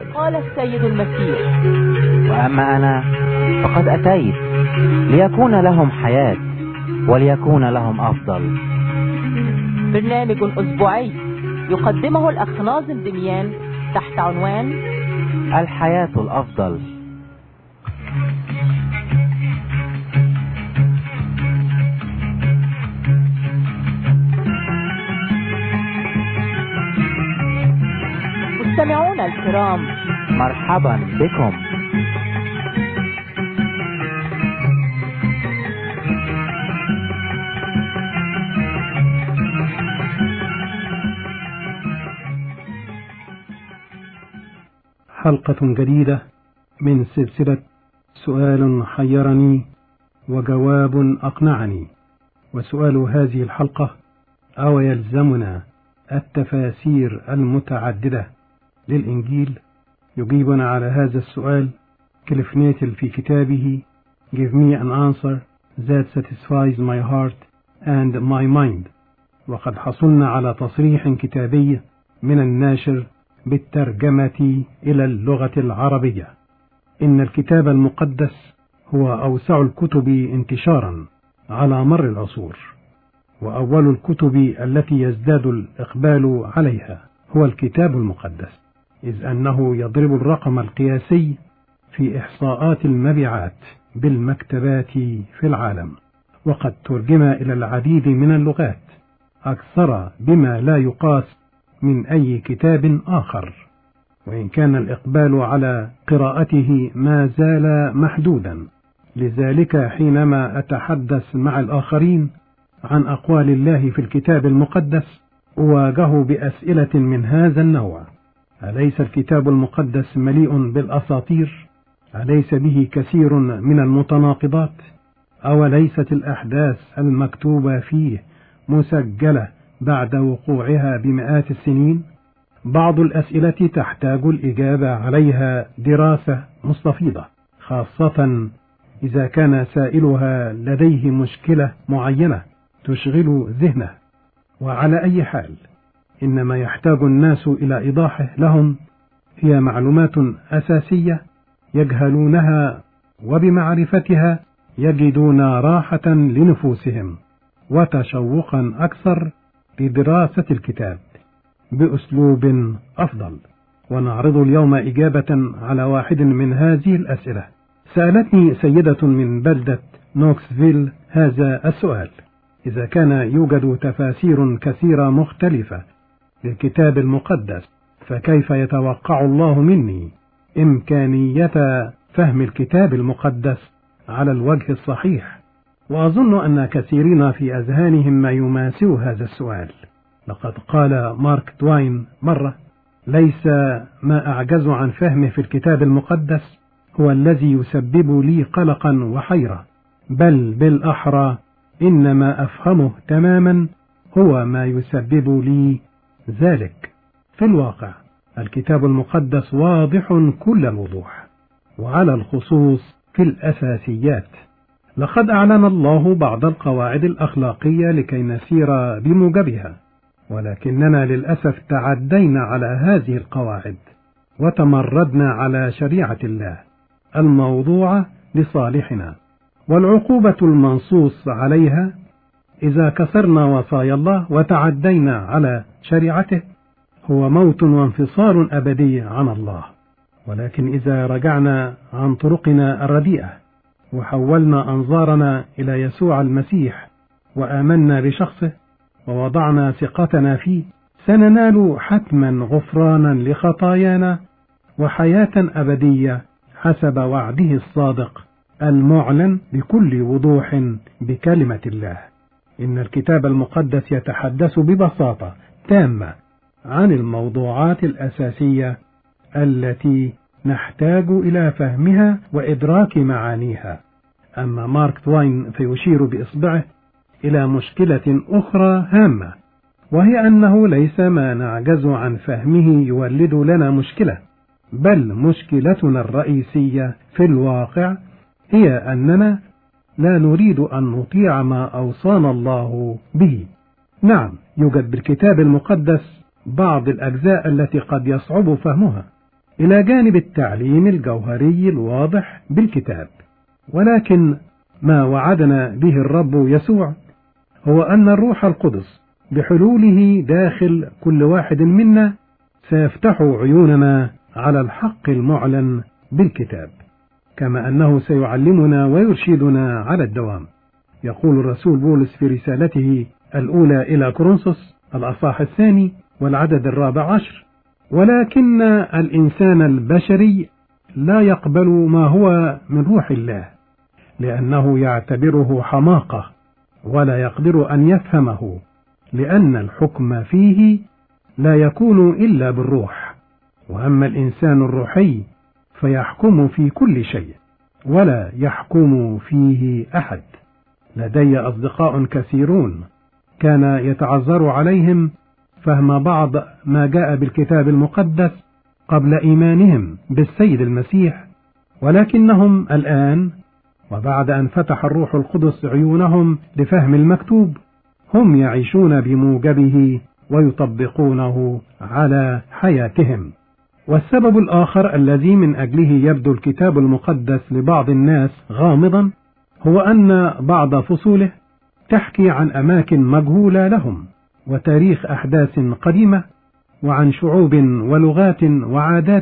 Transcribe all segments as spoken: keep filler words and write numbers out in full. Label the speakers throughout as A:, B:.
A: قال السيد المسيح:
B: وأما أنا فقد أتيت ليكون لهم حياة وليكون لهم أفضل.
A: برنامج أسبوعي يقدمه الأخ ناظم دميان تحت عنوان
B: الحياة الأفضل.
A: مستمعونا الكرام،
B: مرحبا بكم.
C: حلقة جديدة من سلسلة سؤال حيرني وجواب أقنعني. وسؤال هذه الحلقة: أو يلزمنا التفاسير المتعددة للإنجيل؟ يجيبنا على هذا السؤال كليف نيتل في كتابه Give me an answer that satisfies my heart and my mind. وقد حصلنا على تصريح كتابي من الناشر بالترجمة إلى اللغة العربية. إن الكتاب المقدس هو أوسع الكتب انتشارا على مر العصور، وأول الكتب التي يزداد الإقبال عليها هو الكتاب المقدس، إذ أنه يضرب الرقم القياسي في إحصاءات المبيعات بالمكتبات في العالم، وقد ترجم إلى العديد من اللغات أكثر بما لا يقاس من أي كتاب آخر. وإن كان الإقبال على قراءته ما زال محدودا، لذلك حينما أتحدث مع الآخرين عن أقوال الله في الكتاب المقدس أواجه بأسئلة من هذا النوع: أليس الكتاب المقدس مليء بالأساطير؟ أليس به كثير من المتناقضات؟ أو ليست الأحداث المكتوبة فيه مسجلة بعد وقوعها بمئات السنين؟ بعض الأسئلة تحتاج الإجابة عليها دراسة مستفيضة، خاصة إذا كان سائلها لديه مشكلة معينة تشغل ذهنه. وعلى أي حال، إن ما يحتاج الناس إلى إيضاحه لهم هي معلومات أساسية يجهلونها، وبمعرفتها يجدون راحة لنفوسهم وتشوقا أكثر لدراسة الكتاب بأسلوب أفضل. ونعرض اليوم إجابة على واحد من هذه الأسئلة. سألتني سيدة من بلدة نوكسفيل هذا السؤال: إذا كان يوجد تفاسير كثيرة مختلفة للكتاب المقدس، فكيف يتوقع الله مني إمكانية فهم الكتاب المقدس على الوجه الصحيح؟ وأظن أن كثيرين في أذهانهم ما يماثل هذا السؤال. لقد قال مارك توين مرة: ليس ما أعجز عن فهمه في الكتاب المقدس هو الذي يسبب لي قلقا وحيرة، بل بالأحرى إنما أفهمه تماما هو ما يسبب لي ذلك. في الواقع الكتاب المقدس واضح كل الوضوح، وعلى الخصوص في الأساسيات. لقد أعلن الله بعض القواعد الأخلاقية لكي نسير بموجبها، ولكننا للأسف تعدينا على هذه القواعد وتمردنا على شريعة الله الموضوعة لصالحنا، والعقوبة المنصوص عليها إذا كسرنا وصايا الله وتعدينا على شريعته هو موت وانفصال أبدي عن الله. ولكن إذا رجعنا عن طرقنا الرديئة وحولنا أنظارنا إلى يسوع المسيح وآمنا بشخصه ووضعنا ثقتنا فيه، سننال حتما غفرانا لخطايانا وحياة أبدية حسب وعده الصادق المعلن بكل وضوح بكلمة الله. إن الكتاب المقدس يتحدث ببساطة تامة عن الموضوعات الأساسية التي نحتاج إلى فهمها وإدراك معانيها. أما مارك توين فيشير بإصبعه إلى مشكلة أخرى هامة، وهي أنه ليس ما نعجز عن فهمه يولد لنا مشكلة، بل مشكلتنا الرئيسية في الواقع هي أننا لا نريد أن نطيع ما أوصانا الله به. نعم، يوجد بالكتاب المقدس بعض الأجزاء التي قد يصعب فهمها، إلى جانب التعليم الجوهري الواضح بالكتاب. ولكن ما وعدنا به الرب يسوع هو أن الروح القدس بحلوله داخل كل واحد منا سيفتح عيوننا على الحق المعلن بالكتاب، كما أنه سيعلمنا ويرشدنا على الدوام. يقول الرسول بولس في رسالته الأولى إلى كورنثوس الأصحاح الثاني والعدد الرابع عشر: ولكن الإنسان البشري لا يقبل ما هو من روح الله، لأنه يعتبره حماقة ولا يقدر أن يفهمه، لأن الحكم فيه لا يكون إلا بالروح. وأما الإنسان الروحي فيحكم في كل شيء ولا يحكم فيه أحد. لدي أصدقاء كثيرون كان يتعذر عليهم فهم بعض ما جاء بالكتاب المقدس قبل إيمانهم بالسيد المسيح، ولكنهم الآن وبعد أن فتح الروح القدس عيونهم لفهم المكتوب هم يعيشون بموجبه ويطبقونه على حياتهم. والسبب الآخر الذي من أجله يبدو الكتاب المقدس لبعض الناس غامضا هو أن بعض فصوله تحكي عن أماكن مجهولة لهم وتاريخ أحداث قديمة وعن شعوب ولغات وعادات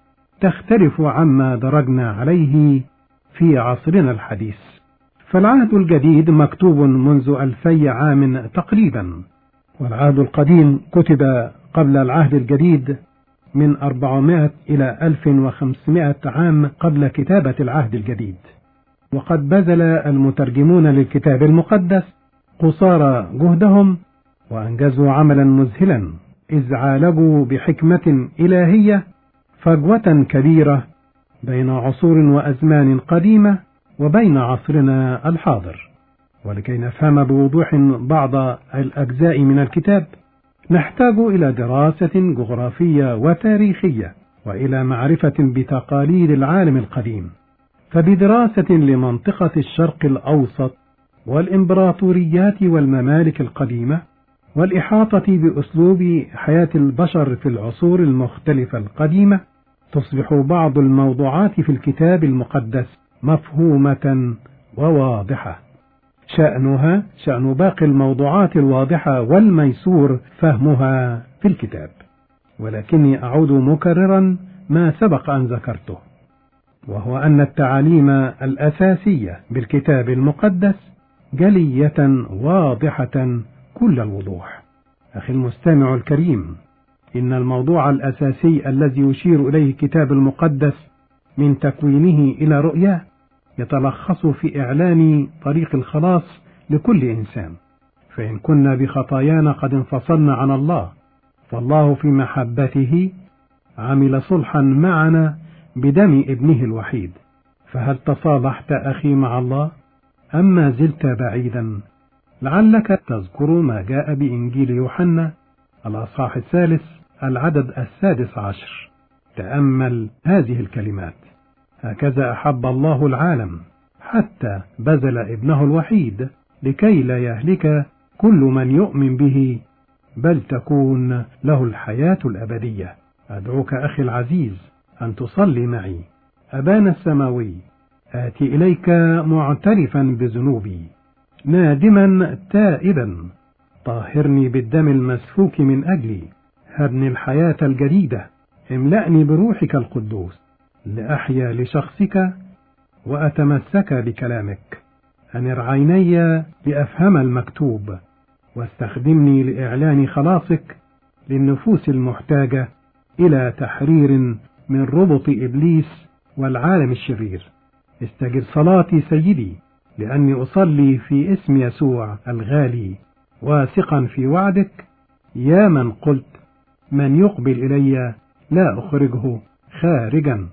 C: تختلف عما درجنا عليه في عصرنا الحديث. فالعهد الجديد مكتوب منذ ألفي عام تقريبا، والعهد القديم كتب قبل العهد الجديد من أربعمائة إلى ألف وخمسمائة عام قبل كتابة العهد الجديد. وقد بذل المترجمون للكتاب المقدس قصارى جهدهم وأنجزوا عملا مذهلا، إذ عالجوا بحكمة إلهية فجوة كبيرة بين عصور وأزمان قديمة وبين عصرنا الحاضر. ولكي نفهم بوضوح بعض الأجزاء من الكتاب نحتاج إلى دراسة جغرافية وتاريخية وإلى معرفة بتقاليد العالم القديم. فبدراسة لمنطقة الشرق الأوسط والإمبراطوريات والممالك القديمة والإحاطة بأسلوب حياة البشر في العصور المختلفة القديمة تصبح بعض الموضوعات في الكتاب المقدس مفهومة وواضحة، شأنها شأن باقي الموضوعات الواضحة والميسور فهمها في الكتاب. ولكني أعود مكررا ما سبق أن ذكرته، وهو أن التعاليم الأساسية بالكتاب المقدس جلية واضحة كل الوضوح. أخي المستمع الكريم، إن الموضوع الأساسي الذي يشير إليه الكتاب المقدس من تكوينه إلى رؤياه يتلخص في إعلان طريق الخلاص لكل إنسان. فإن كنا بخطايانا قد انفصلنا عن الله، فالله في محبته عمل صلحا معنا بدم ابنه الوحيد. فهل تصالحت أخي مع الله أم ما زلت بعيدا؟ لعلك تذكر ما جاء بإنجيل يوحنا الأصحاح الثالث العدد السادس عشر. تأمل هذه الكلمات: هكذا أحب الله العالم حتى بذل ابنه الوحيد لكي لا يهلك كل من يؤمن به بل تكون له الحياة الأبدية. أدعوك أخي العزيز أن تصلي معي: أبانا السماوي، آتي إليك معترفا بذنوبي نادما تائبا، طهرني بالدم المسفوك من أجلي، هبني الحياة الجديدة، املأني بروحك القدوس لأحيا لشخصك وأتمسك بكلامك. أنر عيني لأفهم المكتوب، واستخدمني لإعلان خلاصك للنفوس المحتاجة إلى تحرير من ربط إبليس والعالم الشرير. استجب صلاتي سيدي، لأني أصلي في اسم يسوع الغالي، واثقا في وعدك يا من قلت: من يقبل إلي لا أخرجه خارجا.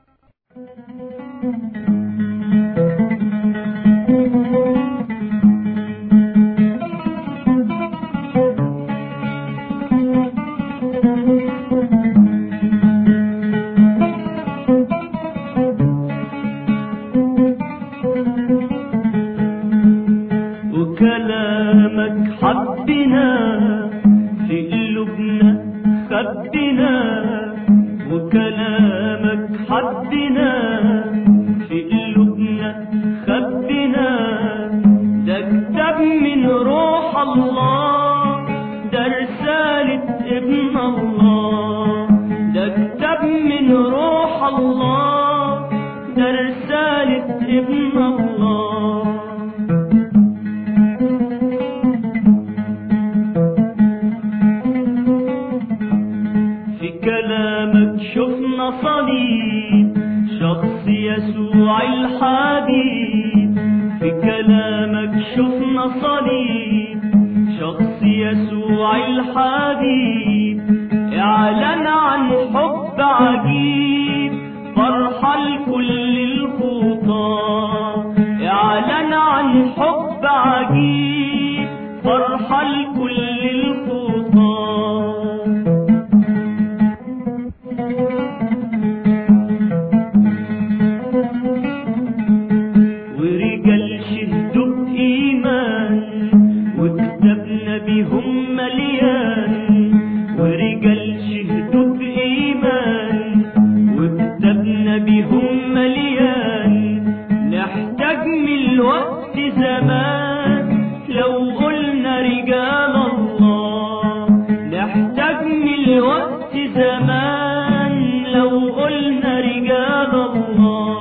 D: وكلامك حبنا في قلوبنا خبنا، وكلامك حدنا في قلوبنا خبنا، ده كتاب من روح الله، ده رسالة ابن الله، ده كتاب من روح الله، ده رسالة ابن الله. في كلامك شفنا صليب شخص يسوع الحبيب، في كلامك شفنا صليب شخص يسوع الحبيب، اعلن عن حب عجيب فرحة لكل الخطاة، اعلن عن حب عجيب فرحة لكل الخطاة. ورجال شهدوا بإيمان وكتابنا بهم مليان، ورجال شهدوا بإيمان وكتابنا بهم مليان، نحتاج من الوقت زمان لو قلنا رجال الله، نحتاج من الوقت زمان لو قلنا رجال الله.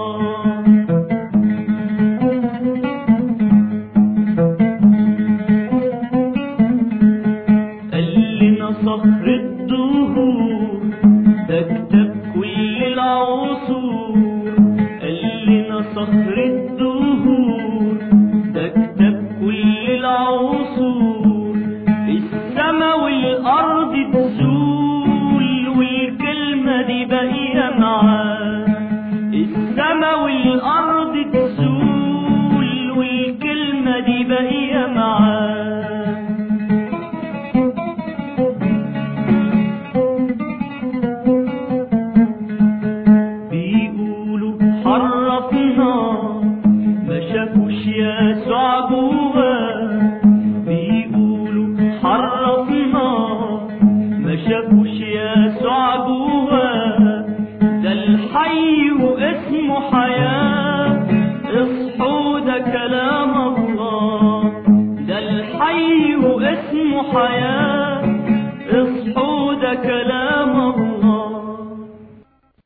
D: صخر الدهور ده كتاب كل العصور، قال لنا صخر الدهور ده كتاب كل العصور، السما والأرض تزول والكلمة دي باقية معاه، السما والأرض تزول والكلمة دي باقية معاه. يسوع جواه بيقولوا حرفنا، ما شافوش يسوع جواه، ده الحي واسمه حياة، اصحوا ده كلام الله، ده الحي واسمه حياة، اصحوا ده كلام